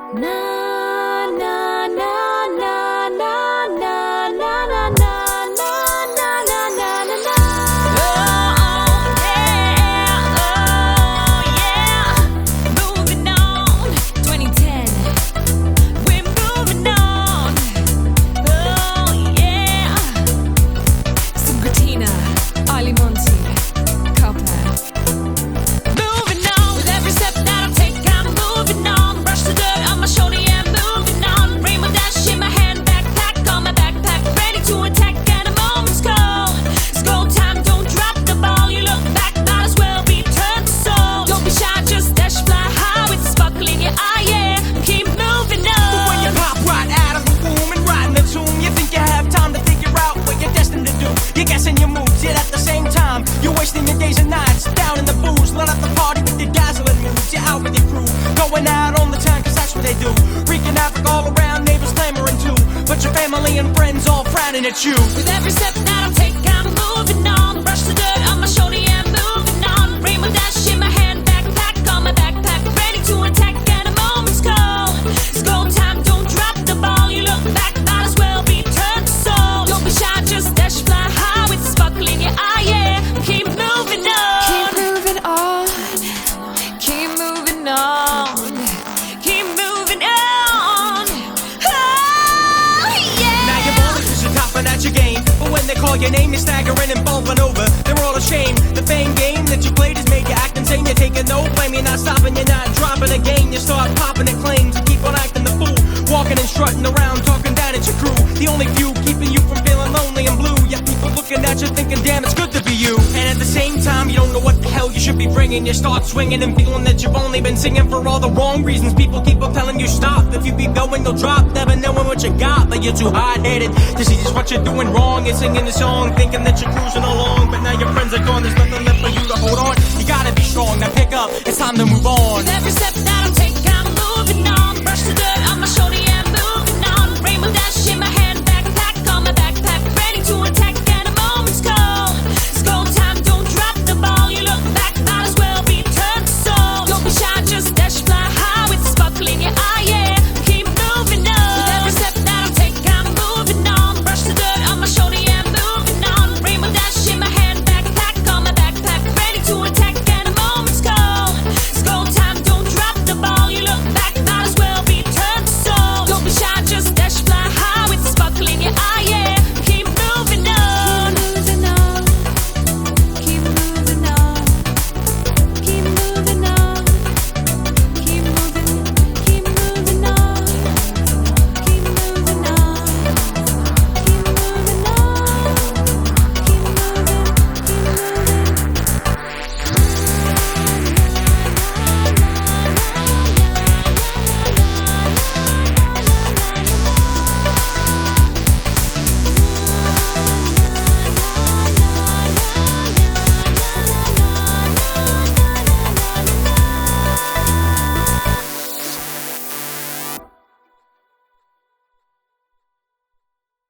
Na na na na na na na na na na na na na na. Oh yeah, oh yeah. Moving on, 2010. We're moving on. Oh yeah. Sugatina, Ali Monty, Copper. Moving on with every step that I take. I'm moving on. Brush the dirt on my shoulder, yeah, moving on. Rainbow dash in my hand, backpack on my backpack, ready to attack at a moment's call. It's go time, don't drop the ball. You look back, might as well be turned to soul. Don't be shy, just dash, fly high with a sparkle in your eye, yeah. Keep moving on. But when you pop right out of the womb and right in the tomb, you think you have time to figure out what you're destined to do. You're guessing your moves, yet at the same time, you're wasting your days and nights down in the booze. Let up the party with your dazzling moves. You're out with your crew, going out on the time, cause that's what they do. Wreaking havoc all around, neighbors clamoring too. But your family and friends all frowning at you. With every step that I take, I'm moving on. Brush the dirt on my shoulder, yeah, moving on. Rainbow dash in my hand, backpack on my backpack, ready to attack at a moment's call. It's go time, don't drop the ball. You look back, might as well be turned to soul. Don't be shy, just dash, fly high with a sparkle in your eye, yeah. Keep moving on. Keep moving on. Keep moving on. Keep moving on. Oh, yeah. Now you're balling cause you're topping at your game. But when they call your name, you're staggering and falling over. They're all ashamed. The fame game that you played has made you act insane. You're taking no blame, you're not stopping, you're not dropping again. You start popping at claims, you keep on acting the fool. Walking and strutting around, talking down at your crew. The only few keeping you from feeling lonely and blue. Yet people looking at you thinking, damn, it's good to be you. And at the same time, you don't know what the hell you should be bringing. You start swinging and feeling that you've only been singing for all the wrong reasons. People keep on telling you stop. If you keep going, you'll drop. Never knowing what you got, but you're too hard-headed to see just what you're doing wrong. You're singing the song, thinking that you're cruising along. But now your friends are gone, there's nothing left for you to hold on. You gotta be strong, now pick up, it's time to move on. With every step